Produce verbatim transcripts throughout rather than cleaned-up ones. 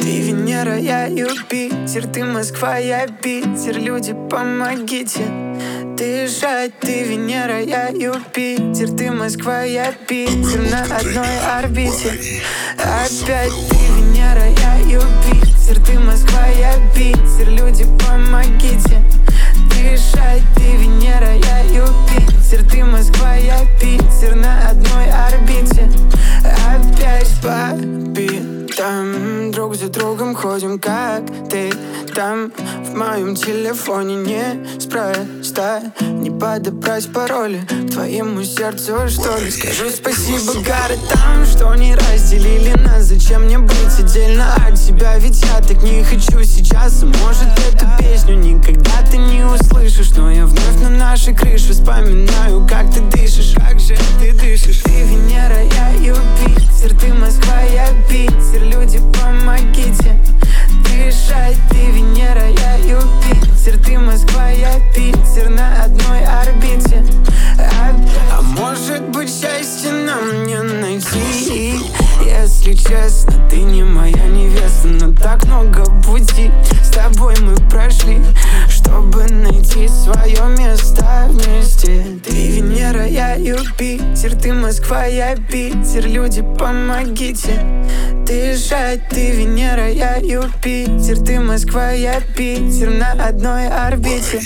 Ты Венера, я Юпитер, ты Москва, я Питер. Люди, помогите дышать. Ты Венера, я Юпитер, ты Москва, я Питер. На одной орбите опять. Ты Венера, я Юпитер, ты Москва, я Питер. Люди, помогите дышать. Ты Венера, я Юпитер, ты Москва, я Питер. На одной орбите опять. Папи, там друг за другом ходим, как ты там. В моем телефоне неспроста не подобрать пароли к твоему сердцу, что ли. Скажу спасибо городам, что не разделили нас. Зачем мне быть отдельно от тебя? Ведь я так не хочу сейчас. Может, эту песню никогда ты не услышишь, но я вновь на нашей крыше вспоминаю, как ты дышишь. Как же ты дышишь? Ты Венера, я Юпитер, ты Москва, я Питер. Люди, помогите дышать. Ты Венера, я Юпитер, ты Москва, я Питер. На одной орбите. А, а может быть, счастье нам не найти? Если честно, ты не моя невеста, но так много пути с тобой мы прошли, чтобы найти свое место вместе. Ты Венера, я Юпитер, ты Москва, я Питер. Люди, помогите дышать. Ты Венера, я Юпитер, ты Москва, я Питер. На одной орбите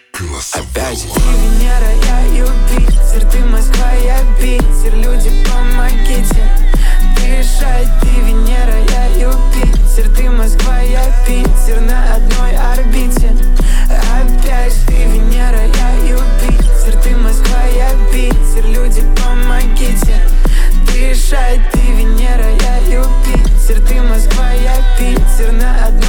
опять. Ты Венера, я Юпитер, ты Москва, я Питер. Люди, помогите дышать. Ты Венера, я Юпитер, ты Москва, я Питер. На одной орбите опять. Ты Венера, я Юпитер, ты Москва, я Питер. Люди, помогите дышать. Ты Венера, я Юпитер, ты Москва, я Питер. На одной